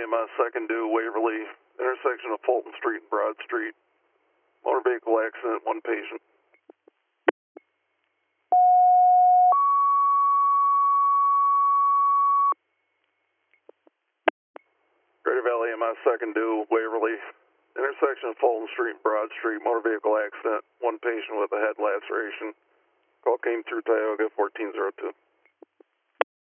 EMS, second due, Waverly, intersection of Fulton Street and Broad Street. Motor vehicle accident, one patient. Greater Valley EMS, second due, Waverly, intersection of Fulton Street and Broad Street, motor vehicle accident, one patient with a head laceration. Call came through Tioga 1402.